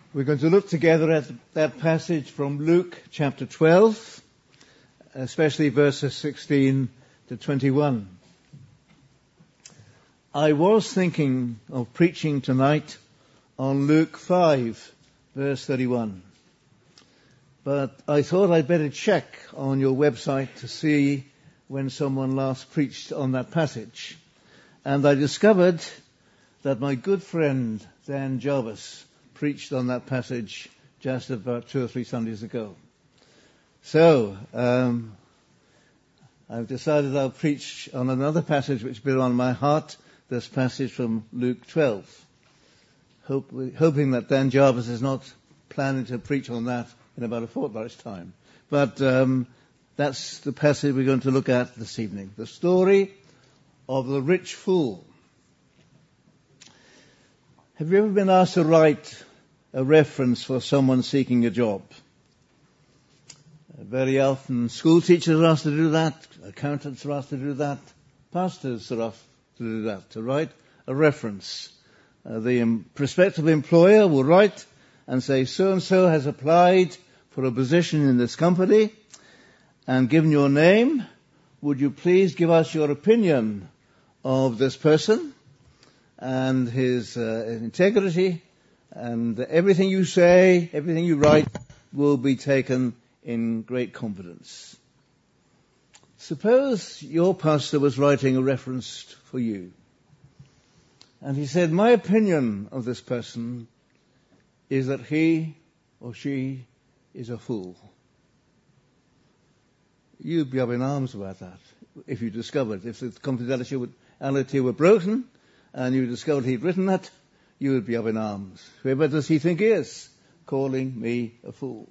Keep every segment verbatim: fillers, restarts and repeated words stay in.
We're going to look together at that passage from Luke chapter twelve, especially verses sixteen to twenty-one. I was thinking of preaching tonight on Luke five, verse thirty-one. But I thought I'd better check on your website to see when someone last preached on that passage. And I discovered that my good friend Dan Jarvis preached on that passage just about two or three Sundays ago. So, um, I've decided I'll preach on another passage which has been on my heart, this passage from Luke twelve. Hope, hoping that Dan Jarvis is not planning to preach on that in about a fortnight's time. But um, that's the passage we're going to look at this evening. The story of the rich fool. Have you ever been asked to write a reference for someone seeking a job? Very often school teachers are asked to do that, accountants are asked to do that, pastors are asked to do that, to write a reference. Uh, the um, prospective employer will write and say, so-and-so has applied for a position in this company, and given your name, would you please give us your opinion of this person and his uh, integrity, and everything you say, everything you write will be taken in great confidence. Suppose your pastor was writing a reference for you, and he said, my opinion of this person is that he or she is a fool. You'd be up in arms about that if you discovered, if the confidentiality were broken and you discovered he'd written that, you would be up in arms. Whoever does he think he is, calling me a fool?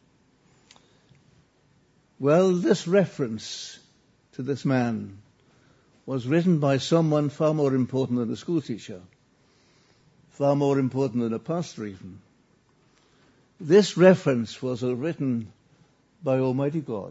Well, this reference to this man was written by someone far more important than a school teacher, far more important than a pastor even. This reference was written by Almighty God.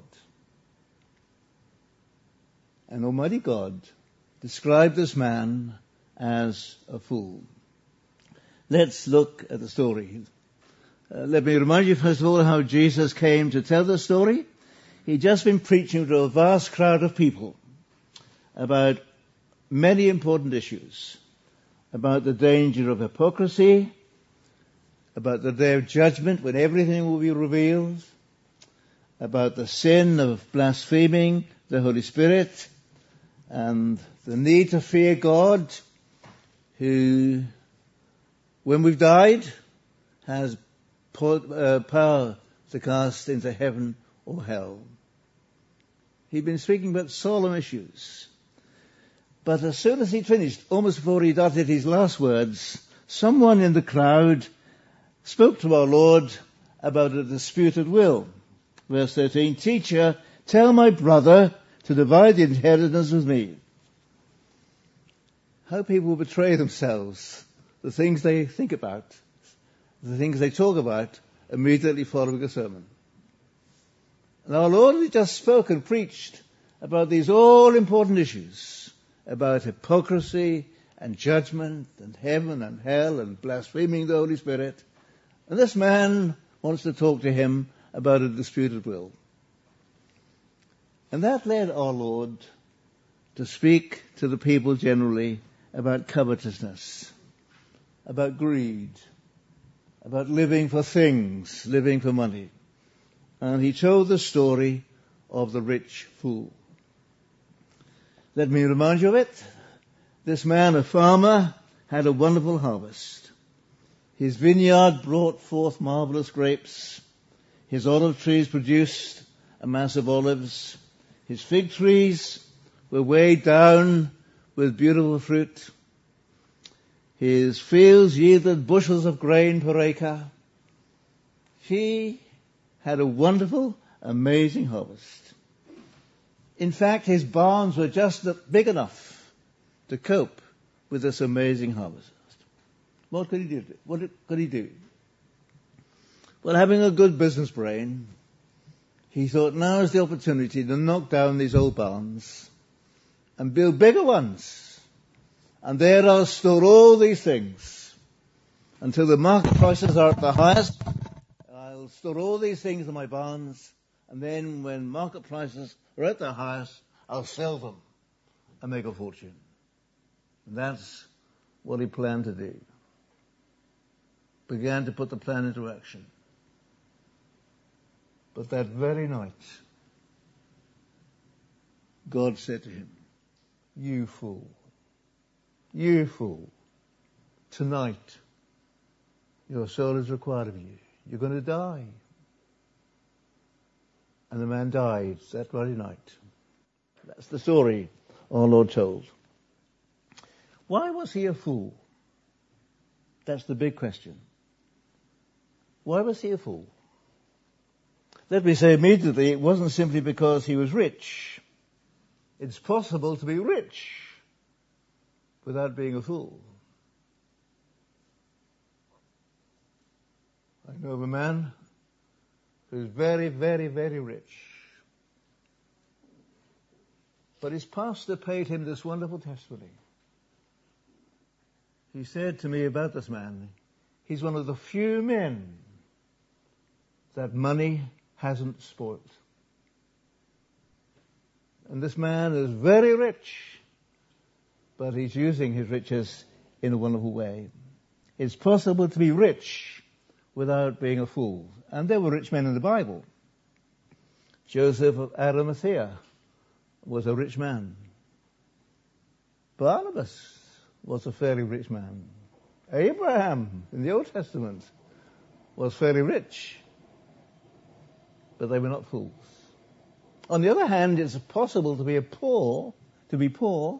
And Almighty God described this man as a fool. Let's look at the story. Uh, let me remind you first of all how Jesus came to tell the story. He'd just been preaching to a vast crowd of people about many important issues, about the danger of hypocrisy, about the day of judgment when everything will be revealed, about the sin of blaspheming the Holy Spirit, and the need to fear God, who, when we've died, has power to cast into heaven or hell. He'd been speaking about solemn issues. But as soon as he'd finished, almost before he'd uttered his last words, someone in the crowd spoke to our Lord about a disputed will. Verse thirteen, Teacher, tell my brother to divide the inheritance with me. How people betray themselves, the things they think about, the things they talk about, immediately following a sermon. And our Lord had just spoken and preached about these all-important issues, about hypocrisy and judgment and heaven and hell and blaspheming the Holy Spirit. And this man wants to talk to him about a disputed will. And that led our Lord to speak to the people generally about covetousness, about greed, about living for things, living for money. And he told the story of the rich fool. Let me remind you of it. This man, a farmer, had a wonderful harvest. His vineyard brought forth marvelous grapes. His olive trees produced a mass of olives. His fig trees were weighed down with beautiful fruit. His fields yielded bushels of grain per acre. He had a wonderful, amazing harvest. In fact, his barns were just big enough to cope with this amazing harvest. What could he do? What could he do? Well, having a good business brain, he thought now is the opportunity to knock down these old barns and build bigger ones. And there I'll store all these things. until the market prices are at the highest. I'll store all these things in my barns, and then when market prices are at their highest, I'll sell them and make a fortune. And that's what he planned to do. Began to put the plan into action. But that very night, God said to him, "You fool, you fool, tonight your soul is required of you. You're going to die." And the man died that very night. That's the story our Lord told. Why was he a fool? That's the big question. Why was he a fool? Let me say immediately, it wasn't simply because he was rich. It's possible to be rich without being a fool. I know of a man who's very, very, very rich. But his pastor paid him this wonderful testimony. He said to me about this man, he's one of the few men that money hasn't spoiled. And this man is very rich, but he's using his riches in a wonderful way. It's possible to be rich without being a fool. And there were rich men in the Bible. Joseph of Arimathea was a rich man. Barnabas was a fairly rich man. Abraham in the Old Testament was fairly rich. But they were not fools. On the other hand, it's possible to be a poor, to be poor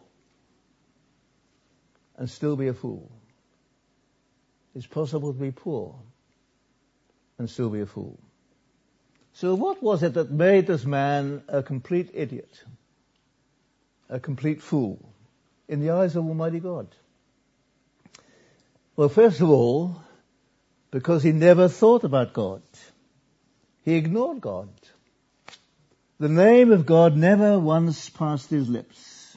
and still be a fool. It's possible to be poor and still be a fool. So what was it that made this man a complete idiot, a complete fool in the eyes of Almighty God? Well, first of all, because he never thought about God. He ignored God. The name of God never once passed his lips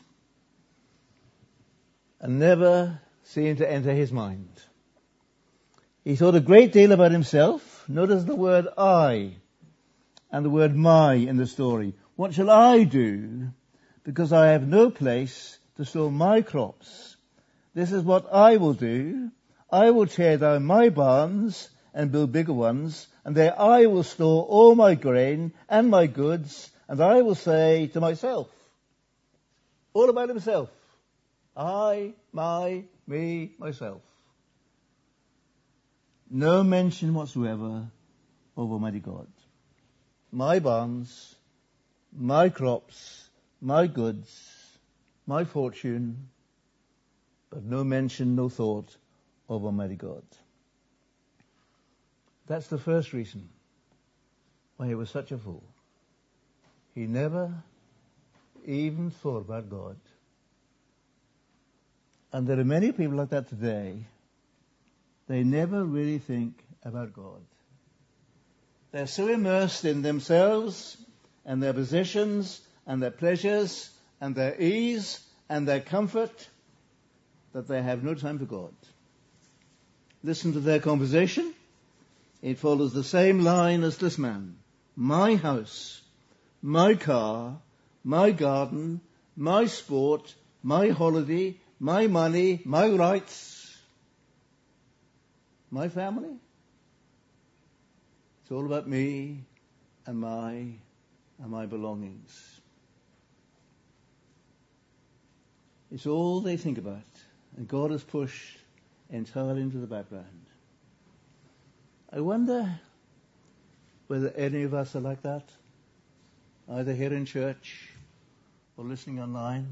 and never seemed to enter his mind. He thought a great deal about himself. Notice the word I and the word my in the story. What shall I do because I have no place to store my crops? This is what I will do. I will tear down my barns and build bigger ones, and there I will store all my grain and my goods, and I will say to myself, all about himself, I, my, me, myself. No mention whatsoever of Almighty God. My barns, my crops, my goods, my fortune, but no mention, no thought of Almighty God. That's the first reason why he was such a fool. He never even thought about God. And there are many people like that today. They never really think about God. They're so immersed in themselves and their positions and their pleasures and their ease and their comfort that they have no time for God. Listen to their conversation. It follows the same line as this man. My house, my car, my garden, my sport, my holiday, my money, my rights, my family. It's all about me and my and my belongings. It's all they think about. And God is pushed entirely into the background. I wonder whether any of us are like that, either here in church or listening online.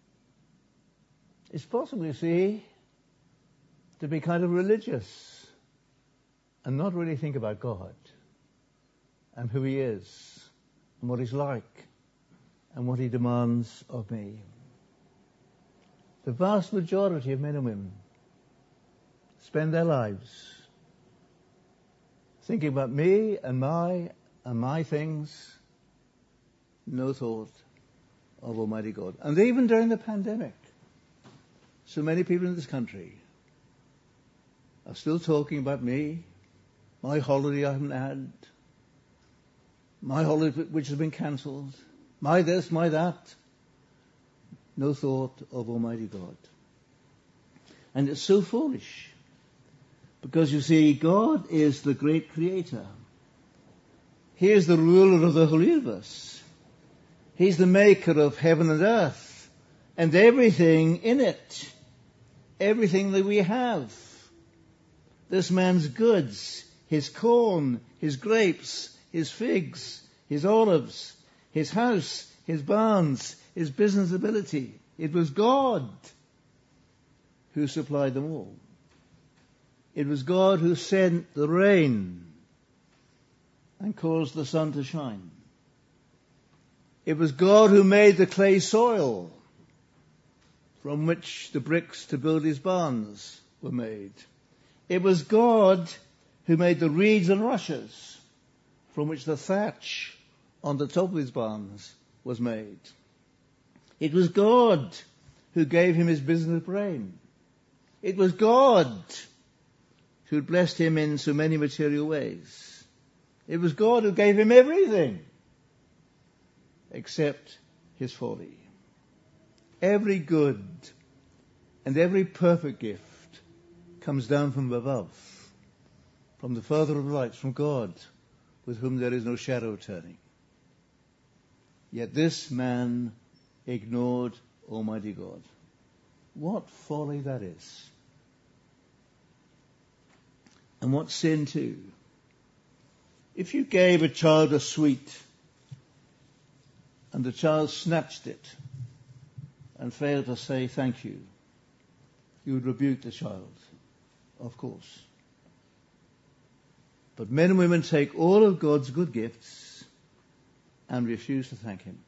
It's possible, you see, to be kind of religious and not really think about God and who he is and what he's like and what he demands of me. The vast majority of men and women spend their lives thinking about me and my and my things, no thought of Almighty God. And even during the pandemic, so many people in this country are still talking about me, my holiday I haven't had, my holiday which has been cancelled, my this, my that. No thought of Almighty God. And it's so foolish. Because you see, God is the great creator. He is the ruler of the whole universe. He's the maker of heaven and earth and everything in it. Everything that we have. This man's goods, his corn, his grapes, his figs, his olives, his house, his barns, his business ability. It was God who supplied them all. It was God who sent the rain and caused the sun to shine. It was God who made the clay soil from which the bricks to build his barns were made. It was God who made the reeds and rushes from which the thatch on the top of his barns was made. It was God who gave him his business brain. It was God who had blessed him in so many material ways. It was God who gave him everything except his folly. Every good and every perfect gift comes down from above, from the Father of lights, from God, with whom there is no shadow of turning. Yet this man ignored Almighty God. What folly that is. And what sin too. If you gave a child a sweet and the child snatched it and failed to say thank you, you would rebuke the child, of course. But men and women take all of God's good gifts and refuse to thank him.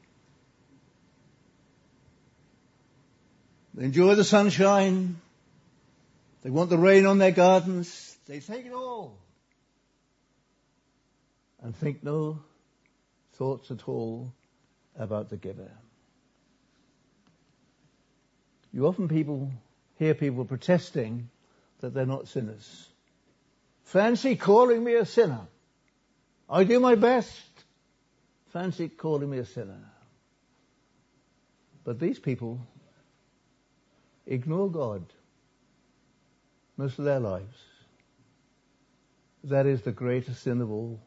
They enjoy the sunshine. They want the rain on their gardens. They take it all. And think no thoughts at all about the giver. You often people hear people protesting that they're not sinners. Fancy calling me a sinner. I do my best. Fancy calling me a sinner. But these people ignore God most of their lives. That is the greatest sin of all.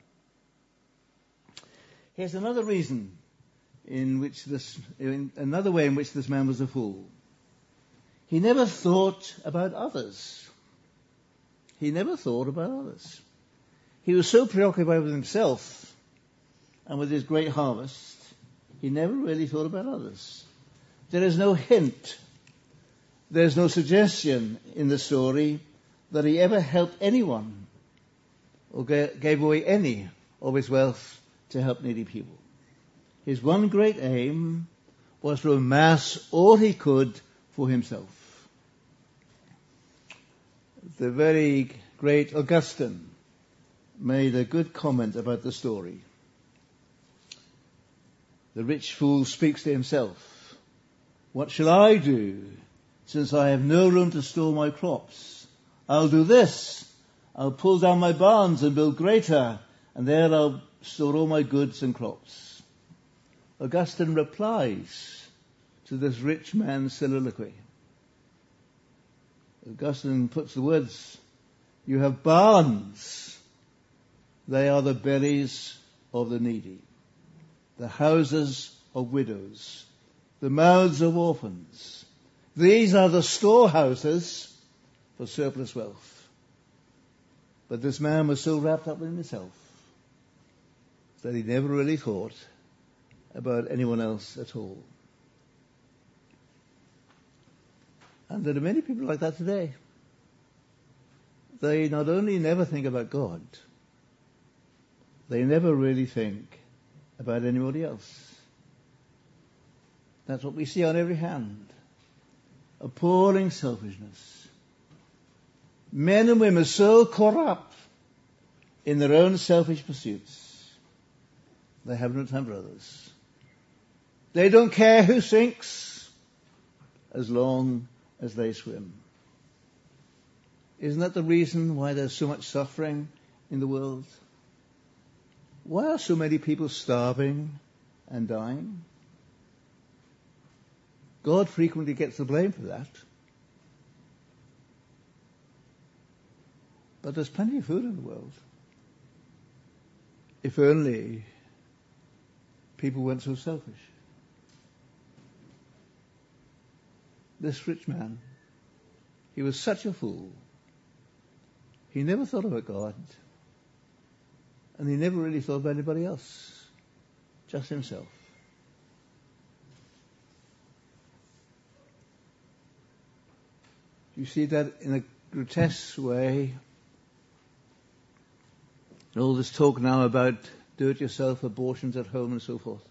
Here's another reason in which this, in another way in which this man was a fool. He never thought about others. He never thought about others. He was so preoccupied with himself and with his great harvest, he never really thought about others. There is no hint, there's no suggestion in the story that he ever helped anyone or gave away any of his wealth to help needy people. His one great aim was to amass all he could for himself. The very great Augustine made a good comment about the story. The rich fool speaks to himself. What shall I do, since I have no room to store my crops? I'll do this. I'll pull down my barns and build greater, and there I'll store all my goods and crops. Augustine replies to this rich man's soliloquy. Augustine puts the words, you have barns. They are the bellies of the needy, the houses of widows, the mouths of orphans. These are the storehouses for surplus wealth. But this man was so wrapped up in himself that he never really thought about anyone else at all. And there are many people like that today. They not only never think about God, they never really think about anybody else. That's what we see on every hand. Appalling selfishness. Men and women so caught up in their own selfish pursuits, they have no time for others. They don't care who sinks as long as they swim. Isn't that the reason why there's so much suffering in the world? Why are so many people starving and dying? God frequently gets the blame for that. But there's plenty of food in the world. If only people weren't so selfish. This rich man, he was such a fool. He never thought about God. And he never really thought about anybody else. Just himself. You see that in a grotesque way. All this talk now about do-it-yourself abortions at home and so forth.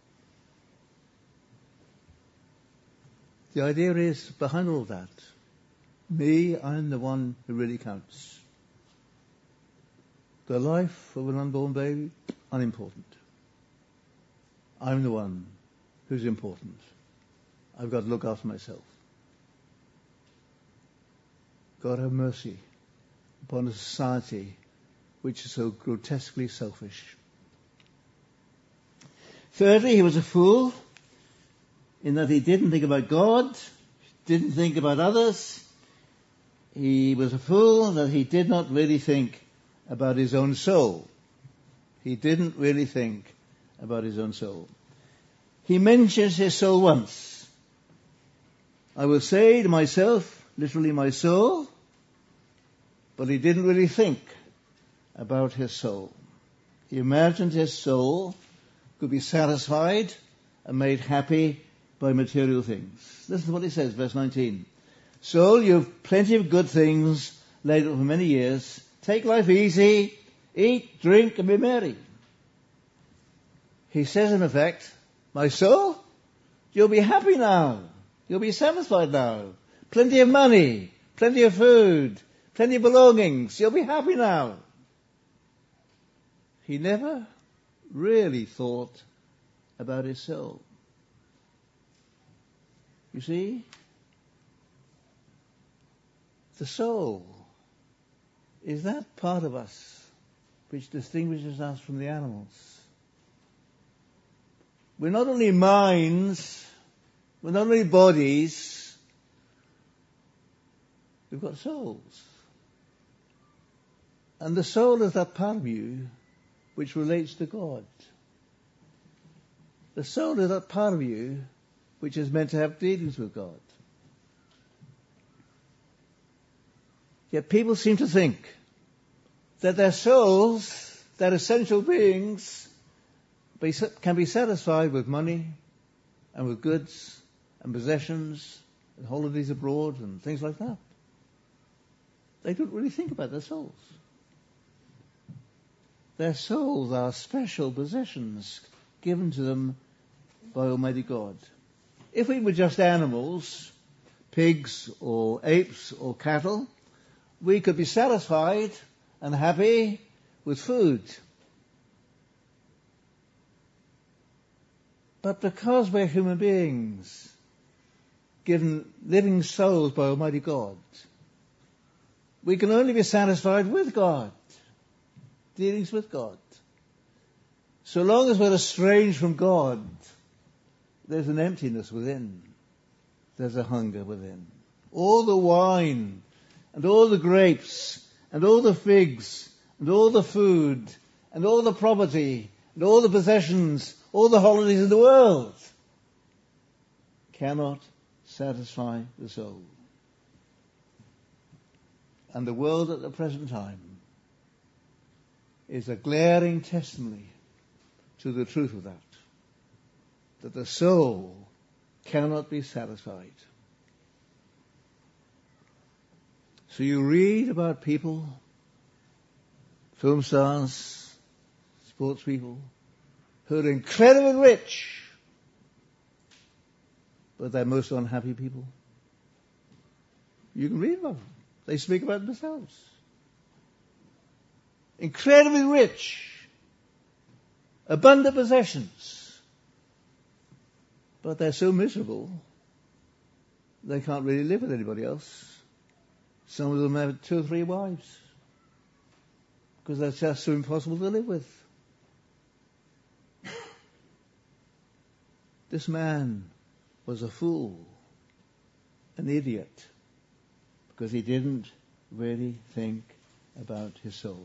The idea is, behind all that, me, I'm the one who really counts. The life of an unborn baby, unimportant. I'm the one who's important. I've got to look after myself. God have mercy upon a society which is so grotesquely selfish. Thirdly, he was a fool in that he didn't think about God, didn't think about others. He was a fool that he did not really think about his own soul. He didn't really think about his own soul. He mentions his soul once. I will say to myself, literally my soul, but he didn't really think about his soul. He imagined his soul could be satisfied and made happy by material things. Listen to what he says, verse nineteen. Soul, you have plenty of good things laid up for many years. Take life easy, eat, drink, and be merry. He says in effect, my soul, you'll be happy now. You'll be satisfied now. Plenty of money, plenty of food, plenty of belongings. You'll be happy now. He never really thought about his soul. You see, the soul is that part of us which distinguishes us from the animals. We're not only minds, we're not only bodies, we've got souls. And the soul is that part of you which relates to God. The soul is that part of you which is meant to have dealings with God. Yet people seem to think that their souls, their essential beings, can be satisfied with money and with goods and possessions and holidays abroad and things like that. They don't really think about their souls. Their souls are special possessions given to them by Almighty God. If we were just animals, pigs or apes or cattle, we could be satisfied and happy with food. But because we're human beings, given living souls by Almighty God, we can only be satisfied with God, dealings with God. So long as we're estranged from God, there's an emptiness within. There's a hunger within. All the wine and all the grapes and all the figs and all the food and all the property and all the possessions, all the holidays in the world cannot satisfy the soul. And the world at the present time is a glaring testimony to the truth of that. That the soul cannot be satisfied. So you read about people, film stars, sports people, who are incredibly rich, but they're most unhappy people. You can read about them. They speak about themselves. Incredibly rich, abundant possessions, but they're so miserable, they can't really live with anybody else. Some of them have two or three wives, because that's just so impossible to live with. This man was a fool, an idiot, because he didn't really think about his soul.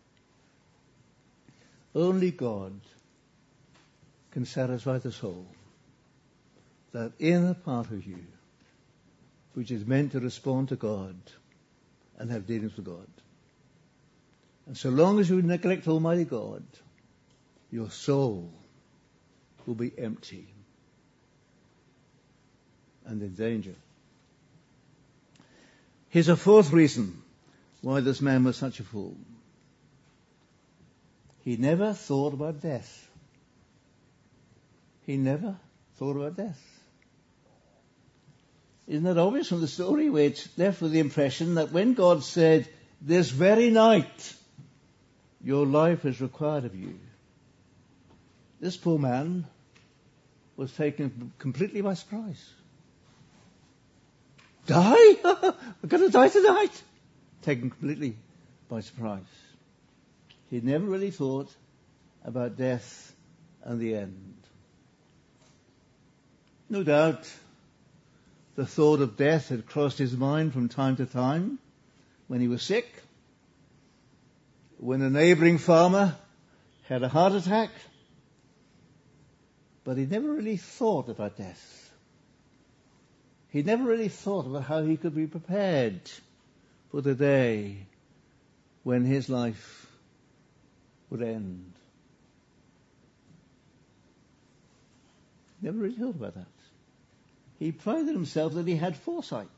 Only God can satisfy the soul, that inner part of you which is meant to respond to God and have dealings with God. And so long as you neglect Almighty God, your soul will be empty and in danger. Here's a fourth reason why this man was such a fool. He never thought about death. He never thought about death. Isn't that obvious from the story, where it's left with the impression that when God said, this very night your life is required of you, this poor man was taken completely by surprise. Die? I'm going to die tonight. Taken completely by surprise. He never really thought about death and the end. No doubt the thought of death had crossed his mind from time to time when he was sick, when a neighbouring farmer had a heart attack, but he never really thought about death. He never really thought about how he could be prepared for the day when his life would end. Never really thought about that. He prided himself that he had foresight.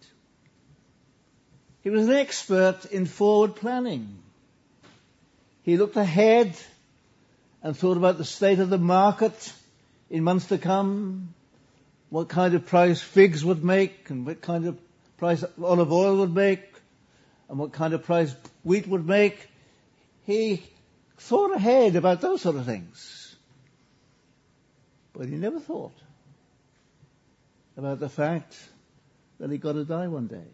He was an expert in forward planning. He looked ahead and thought about the state of the market in months to come, what kind of price figs would make, and what kind of price olive oil would make, and what kind of price wheat would make. He thought ahead about those sort of things. But he never thought about the fact that he got to die one day.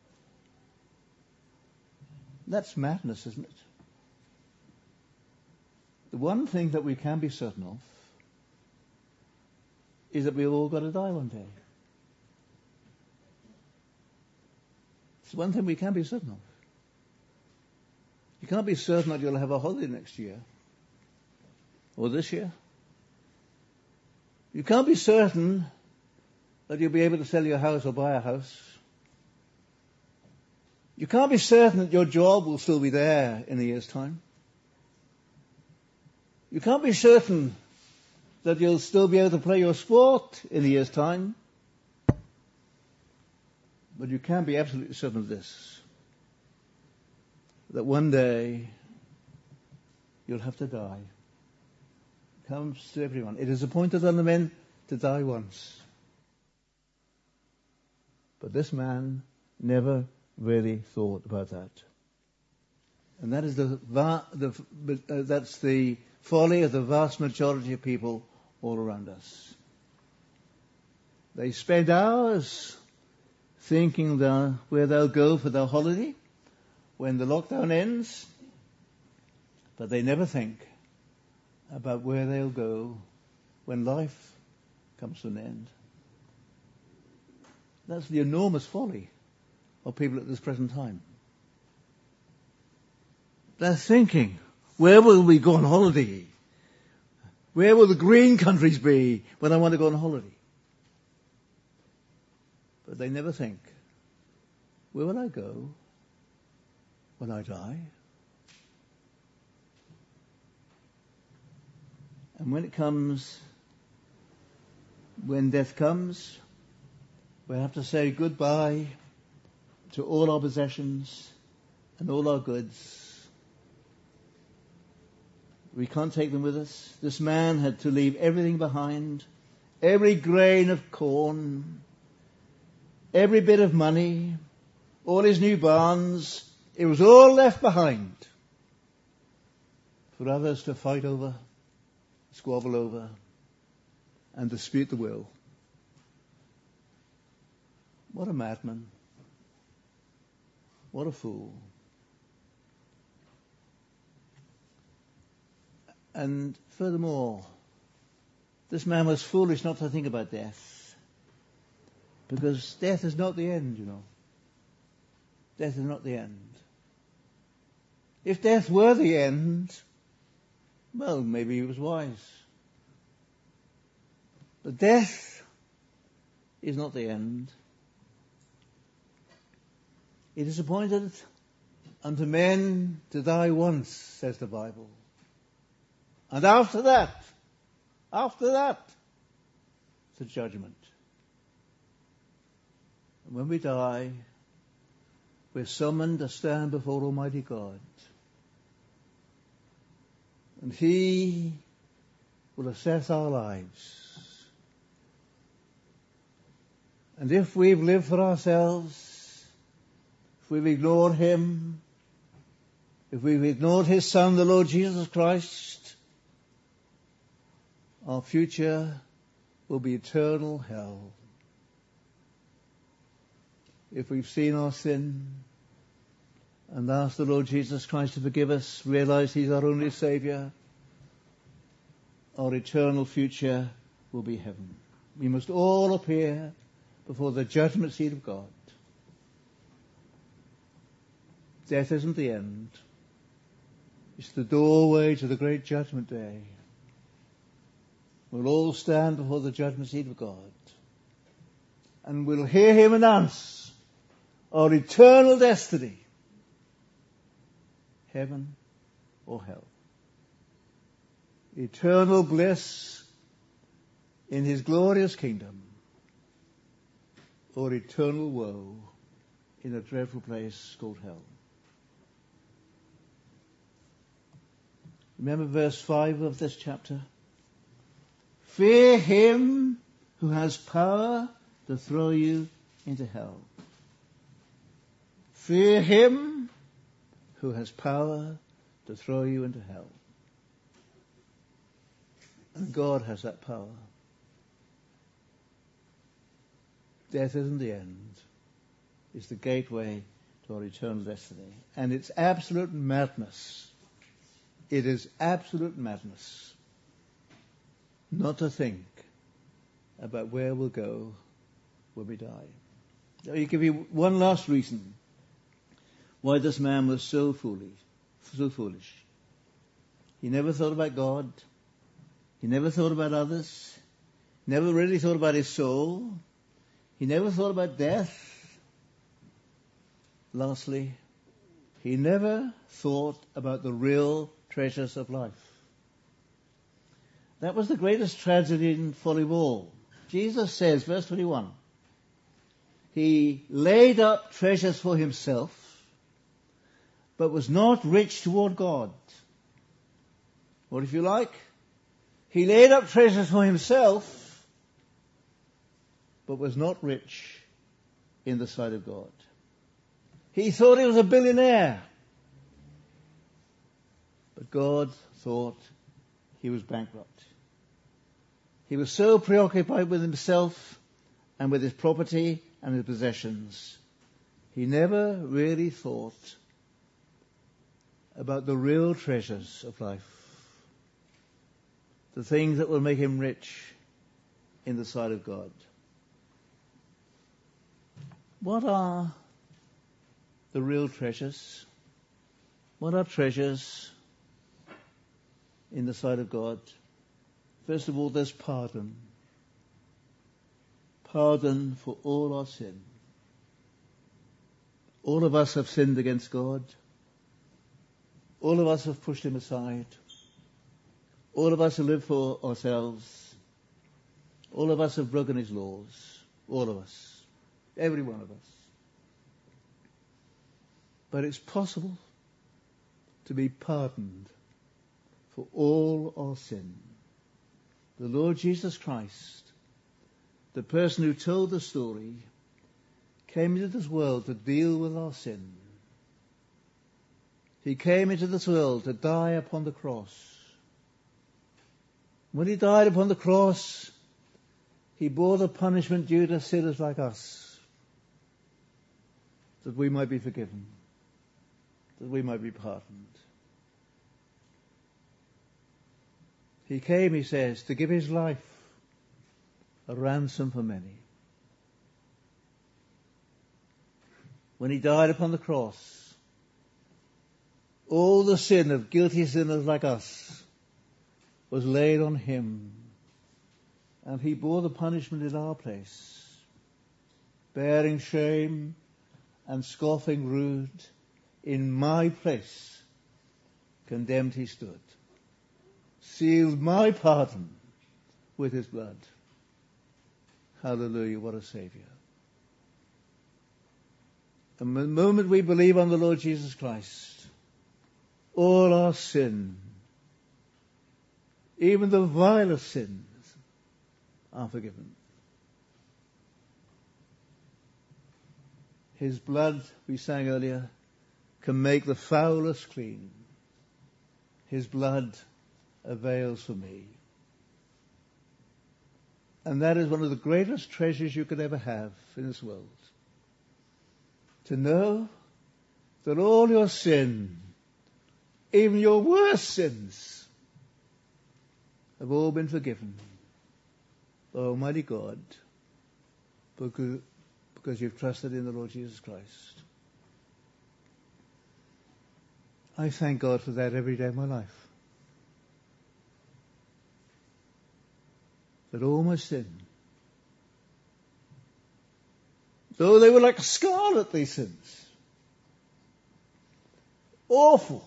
That's madness, isn't it? The one thing that we can be certain of is that we've all got to die one day. It's one thing we can be certain of. You can't be certain that you'll have a holiday next year or this year. You can't be certain that you'll be able to sell your house or buy a house. You can't be certain that your job will still be there in a year's time. You can't be certain that you'll still be able to play your sport in a year's time. But you can be absolutely certain of this, that one day you'll have to die. It comes to everyone. It is appointed on the men to die once. But this man never really thought about that. And that is the, va- the uh, that's the folly of the vast majority of people all around us. They spend hours thinking the, where they'll go for their holiday when the lockdown ends, but they never think about where they'll go when life comes to an end. That's the enormous folly of people at this present time. They're thinking, where will we go on holiday? Where will the green countries be when I want to go on holiday? But they never think, where will I go when I die? And when it comes, when death comes, we have to say goodbye to all our possessions and all our goods. We can't take them with us. This man had to leave everything behind, every grain of corn, every bit of money, all his new barns. It was all left behind for others to fight over, squabble over, and dispute the will. What a madman. What a fool. And furthermore, this man was foolish not to think about death. Because death is not the end, you know. Death is not the end. If death were the end, well, maybe he was wise. But death is not the end. It is appointed unto men to die once, says the Bible. And after that, after that, the judgment. And when we die, we're summoned to stand before Almighty God. And He will assess our lives. And if we've lived for ourselves, if we've ignored Him, if we've ignored His Son, the Lord Jesus Christ, our future will be eternal hell. If we've seen our sin and asked the Lord Jesus Christ to forgive us, realize He's our only Saviour, our eternal future will be heaven. We must all appear before the judgment seat of God. Death isn't the end. It's the doorway to the great judgment day. We'll all stand before the judgment seat of God. And we'll hear Him announce our eternal destiny. Heaven or hell. Eternal bliss in His glorious kingdom. Or eternal woe in a dreadful place called hell. Remember verse five of this chapter? Fear Him who has power to throw you into hell. Fear Him who has power to throw you into hell. And God has that power. Death isn't the end. It's the gateway to our eternal destiny. And it's absolute madness. It is absolute madness not to think about where we'll go when we die. Let me give you one last reason why this man was so foolish. So foolish. He never thought about God. He never thought about others. Never really thought about his soul. He never thought about death. Lastly, he never thought about the real treasures of life. That was the greatest tragedy and folly of all. Jesus says, verse twenty-one, He laid up treasures for Himself, but was not rich toward God. Or if you like, He laid up treasures for Himself, but was not rich in the sight of God. He thought he was a billionaire. But God thought he was bankrupt. He was so preoccupied with himself and with his property and his possessions, he never really thought about the real treasures of life. The things that will make him rich in the sight of God. What are the real treasures? What are treasures in the sight of God? First of all, there's pardon. Pardon for all our sin. All of us have sinned against God. All of us have pushed Him aside. All of us have lived for ourselves. All of us have broken His laws. All of us. Every one of us. But it's possible to be pardoned for all our sin. The Lord Jesus Christ, the person who told the story, came into this world to deal with our sin. He came into this world to die upon the cross. When He died upon the cross, He bore the punishment due to sinners like us, that we might be forgiven. that we might be pardoned. He came, he says, to give his life a ransom for many. When he died upon the cross, all the sin of guilty sinners like us was laid on him, and he bore the punishment in our place, bearing shame and scoffing rude. In my place condemned he stood, sealed my pardon with his blood. Hallelujah, what a Saviour. And the moment we believe on the Lord Jesus Christ, all our sin, even the vilest sins, are forgiven. His blood, we sang earlier, can make the foulest clean. His blood avails for me. And that is one of the greatest treasures you could ever have in this world. To know that all your sin, even your worst sins, have all been forgiven by Almighty God because, because you've trusted in the Lord Jesus Christ. I thank God for that every day of my life. That all my sin, though they were like scarlet, these sins, awful,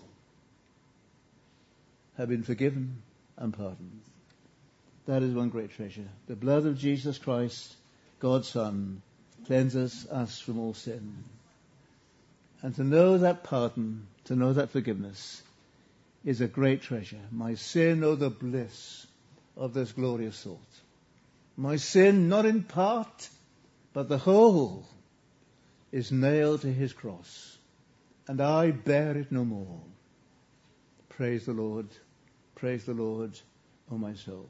have been forgiven and pardoned. That is one great treasure. The blood of Jesus Christ, God's Son, cleanses us from all sin. And to know that pardon, to know that forgiveness, is a great treasure. My sin, oh, the bliss of this glorious thought. My sin, not in part, but the whole, is nailed to his cross, and I bear it no more. Praise the Lord, praise the Lord, O my soul.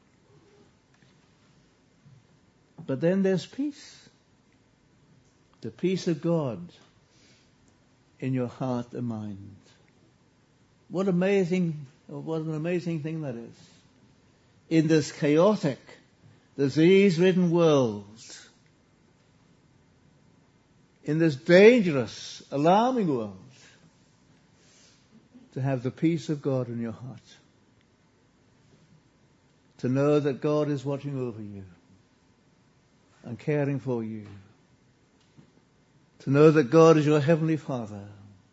But then there's peace. The peace of God in your heart and mind. What amazing, what an amazing thing that is. In this chaotic, disease-ridden world, in this dangerous, alarming world, to have the peace of God in your heart. To know that God is watching over you and caring for you. To know that God is your heavenly Father.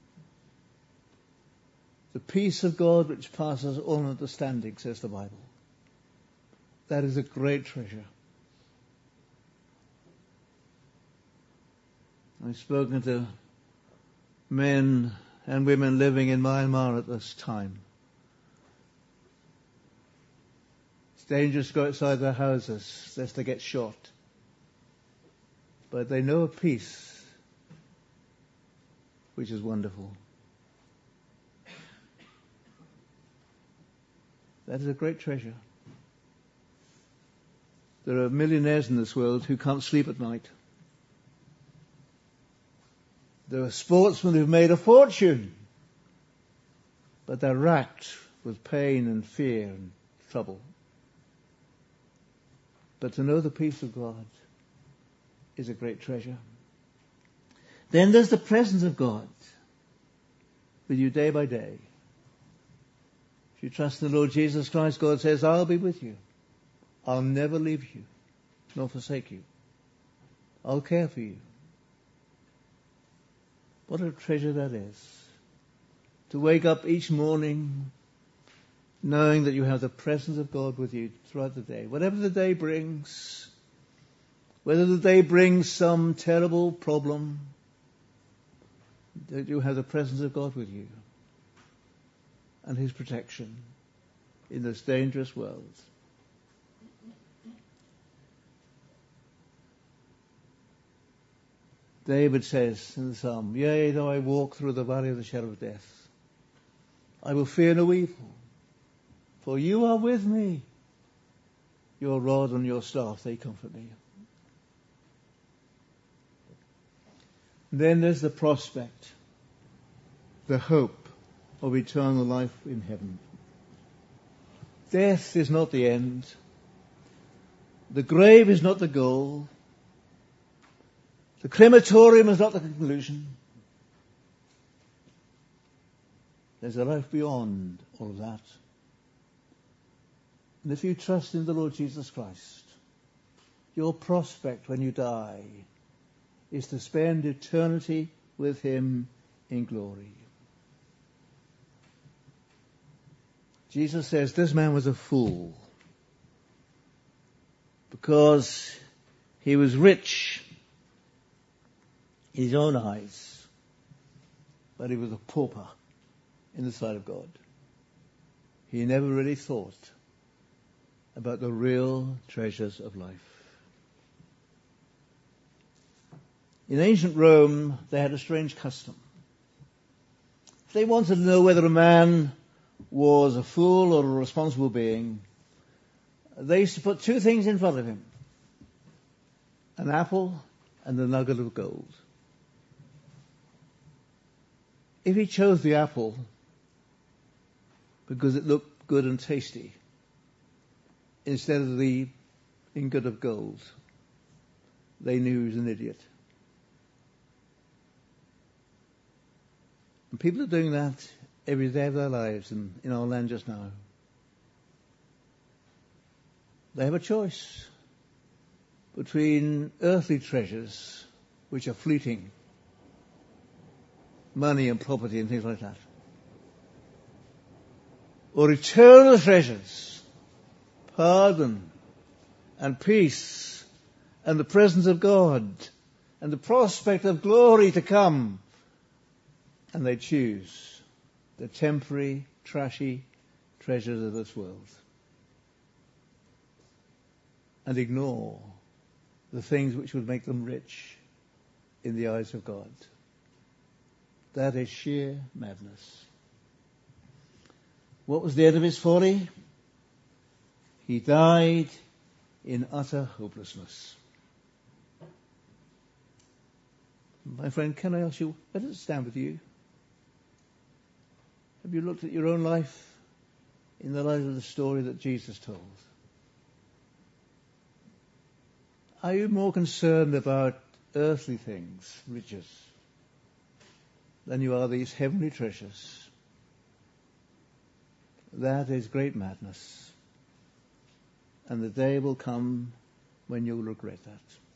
The peace of God which passes all understanding, says the Bible. That is a great treasure. I've spoken to men and women living in Myanmar at this time. It's dangerous to go outside their houses lest they get shot. But they know a peace which is wonderful. That is a great treasure. There are millionaires in this world who can't sleep at night. There are sportsmen who've made a fortune, but they're racked with pain and fear and trouble. But to know the peace of God is a great treasure. Then there's the presence of God with you day by day. If you trust in the Lord Jesus Christ, God says, I'll be with you. I'll never leave you, nor forsake you. I'll care for you. What a treasure that is. To wake up each morning knowing that you have the presence of God with you throughout the day. Whatever the day brings, whether the day brings some terrible problem, that you have the presence of God with you and his protection in this dangerous world. David says in the psalm, yea, though I walk through the valley of the shadow of death, I will fear no evil, for you are with me. Your rod and your staff, they comfort me. Then there's the prospect the hope of eternal life in heaven. Death is not the end. The grave is not the goal. The crematorium is not the conclusion. There's a life beyond all of that. And if you trust in the Lord Jesus Christ, your prospect when you die is to spend eternity with him in glory. Jesus says this man was a fool because he was rich in his own eyes, but he was a pauper in the sight of God. He never really thought about the real treasures of life. In ancient Rome, they had a strange custom. If they wanted to know whether a man was a fool or a responsible being, they used to put two things in front of him: an apple and a nugget of gold. If he chose the apple because it looked good and tasty instead of the ingot of gold, they knew he was an idiot. And people are doing that every day of their lives in, in our land just now. They have a choice between earthly treasures, which are fleeting, money and property and things like that, or eternal treasures, pardon and peace and the presence of God and the prospect of glory to come. And they choose the temporary, trashy treasures of this world and ignore the things which would make them rich in the eyes of God. That is sheer madness. What was the end of his folly? He died in utter hopelessness. My friend, can I ask you, where does it stand with you? Have you looked at your own life in the light of the story that Jesus told? Are you more concerned about earthly things, riches, than you are these heavenly treasures? That is great madness. And the day will come when you'll regret that.